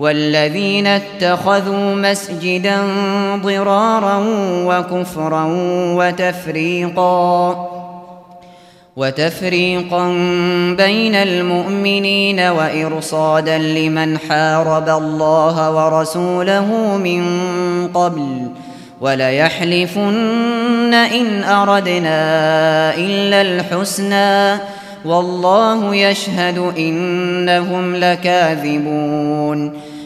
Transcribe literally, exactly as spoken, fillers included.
والذين اتخذوا مسجدا ضرارا وكفرا وتفريقا وتفريقا بين المؤمنين وإرصادا لمن حارب الله ورسوله من قبل وليحلفن إن أردنا إلا الحسنى والله يشهد إنهم لكاذبون